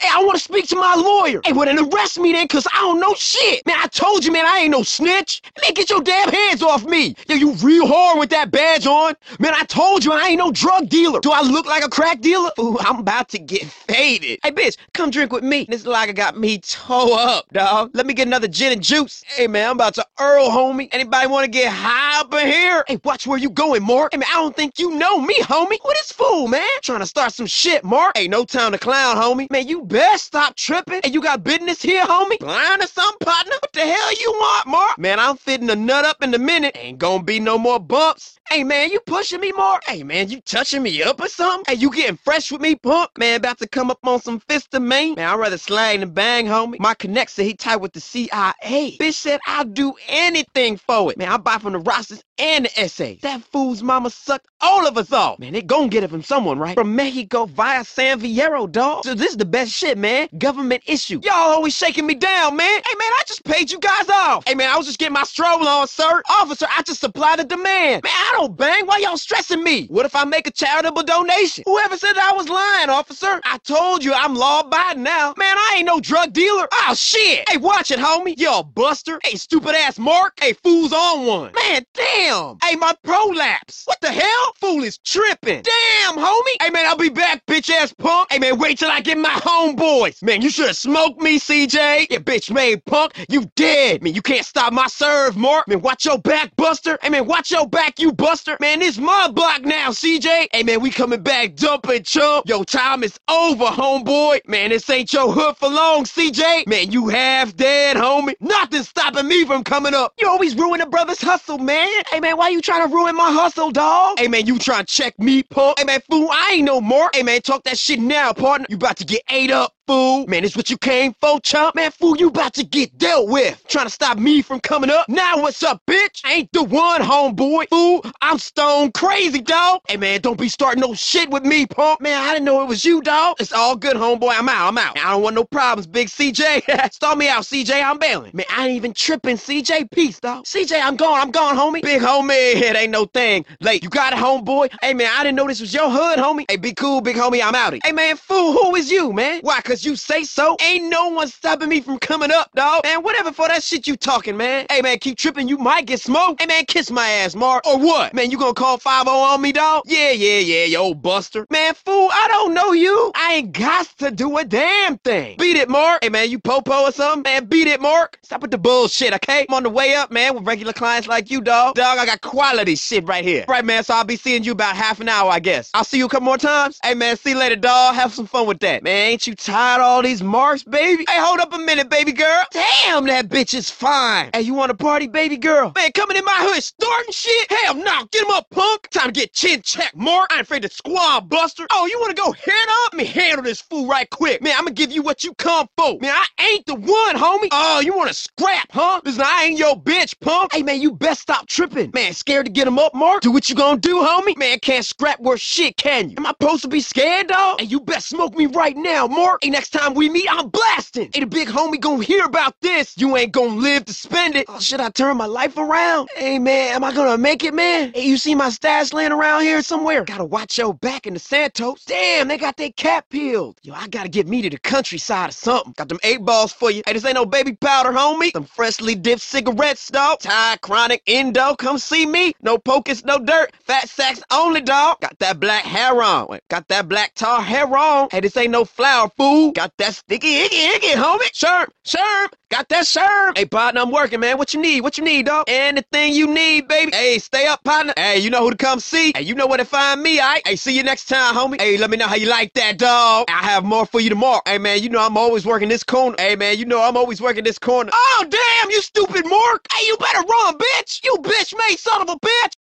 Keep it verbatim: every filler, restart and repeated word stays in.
Hey, I want to speak to my lawyer. Hey, well then arrest me then, cause I don't know shit. Man, I told you, man, I ain't no snitch. Man, get your damn hands off me. Yo, you real hard with that badge on. Man, I told you I ain't no drug dealer. Do I look like a crack dealer? Ooh, I'm about to get faded. Hey, bitch, come drink with me. This lager got me toe up, dog. Let me get another gin and juice. Hey, man, I'm about to Earl, homie. Anybody want to get high up in here? Hey, watch where you going, Mark. Hey, man, I don't think you know me, homie. What is fool, man? Trying to start some shit, Mark. Hey, no time to clown, homie. Man, you best stop tripping. Hey, you got business here, homie? Blind or something, partner? What the hell you want, Mark? Man, I'm fitting a nut up in a minute. Ain't gonna be no more bumps. Hey, man, you pushing me, Mark? Hey, man, you touching me up or something? Hey, you getting fresh with me, punk? Man, about to come up on some fist of main? Man, I'd rather slag than bang, homie. My connect said he tied with the C I A. Bitch said I'll do anything for it. Man, I buy from the rosters and the essays. That fool's mama sucked all of us off. Man, they gon' get it from someone, right? From Mexico via San Fierro, dog. So this is the best shit, man. Government issue. Y'all always shaking me down, man. Hey, man, I just paid you guys off. Hey, man, I was just getting my stroll on, sir. Officer, I just supply the demand. Man, I don't bang. Why y'all stressing me? What if I make a charitable donation? Whoever said I was lying, officer? I told you I'm law-abiding now. Man, I ain't no drug dealer. Oh, shit. Hey, watch it, homie. You a buster. Hey, stupid-ass Mark. Hey, fool's on one. Man, damn. Hey, my prolapse. What the hell? Fool is tripping. Damn, homie. Hey, man, I'll be back, bitch-ass punk. Hey, man, wait till I get my homeboys. Man, you should have smoked me, C J. You bitch-made punk. You dead. Man, you can't stop my serve, Mark. Man, watch your back, buster. Hey, man, watch your back, you buster. Man, this my block now, C J. Hey, man, we coming back dumping, chump. Yo, time is over, homeboy. Man, this ain't your hood for long, C J. Man, you half dead, homie. Nothing stopping me from coming up. You always ruin a brother's hustle, man. Hey, man, why you trying to ruin my hustle, dog? Hey, man, you trying to check me, punk? Hey, man, fool, I ain't no Mark. Hey, man, talk that shit now, partner. You about to get ate up, fool. Man, this what you came for, chump? Man, fool, you about to get dealt with. Trying to stop me from coming up? Now what's up, bitch? I ain't the one, homeboy. Fool, I'm stone crazy, dog. Hey, man, don't be starting no shit with me, punk. Man, I didn't know it was you, dog. It's all good, homeboy. I'm out, I'm out. Man, I don't want no problems, big C J. Start me out, C J. I'm bailing. Man, I ain't even tripping, C J. Peace, dog. C J, I'm gone. I'm gone, homie. Big homie, it ain't no thing. Late, you got it, homeboy? Hey, man, I didn't know this was your hood, homie. Hey, be cool, big homie. I'm outie. Hey, man, fool, who is you, man? Why, cause you say so? Ain't no one stopping me from coming up, dog. Man, whatever for that shit you talking, man. Hey, man, keep tripping. You might get smoked. Hey, man, kiss my ass, Mark. Or what? Man, you gonna call five oh on me, dog? Yeah, yeah, yeah, you old buster. Man, fool, I don't know you. I ain't got to do a damn thing. Beat it, Mark. Hey, man, you popo or something? Man, beat it, Mark. Stop with the bullshit, okay? I'm on the way up, man, with regular clients like you, dog. Dog, I got quality shit right here. Right, man, so I'll be seeing you about half an hour, I guess. I'll see you a couple more times. Hey, man, see you later, dog. Have some fun with that. Man, ain't you tired of all these marks, baby? Hey, hold up a minute, baby girl. Damn, that bitch is fine. Hey, you want to party, baby girl? Man, coming in my hood starting shit? Hell no, get him up, punk. Time to get chin check, Mark. I ain't afraid to squad buster. Oh, you want to go head up? Let me handle this fool right quick. Man, I'm gonna give you what you come for. Man, I ain't the one, homie. Oh, you want to scrap, huh? Listen, I ain't your bitch, punk. Hey, man, you best stop tripping. Man, scared to get him up, Mark? Do what you gonna do, homie? Man, can't scrap worth shit, can you? Am I supposed to be scared, dog? Hey, you best smoke me right now, Mark. Hey, next time we meet, I'm blasting. Hey, the big homie gonna hear about this. You ain't gonna live to spend it. Oh, should I turn my life around? Hey, man, am I gonna make it, man? Hey, you see my stash laying around here somewhere? Gotta watch your back in the Santos. Damn, they got their cap peeled. Yo, I gotta get me to the countryside or something. Got them eight balls for you. Hey, this ain't no baby powder, homie. Some freshly dipped cigarettes, dog. Thai, chronic, Indo, come see me. No pocus, no dirt. Fat sacks only, dog. Got that black hair on. Wait, got that black tar hair on. Hey, this ain't no flower, fool. Got that sticky, icky, icky, homie. Sherm, Sherm. Got that sherm. Hey, partner, I'm working, man. What you need? What you need, dog? Anything you need, baby. Hey, stay up, partner. Hey, you know who to come see. Hey, you know where to find me, all right? Hey, see you next time, homie. Hey, let me know how you like that, dog. I have more for you tomorrow. Hey, man, you know I'm always working this corner. Hey, man, you know I'm always working this corner. Oh, damn, you stupid Mark. Hey, you better run, bitch. You bitch made son of a bitch.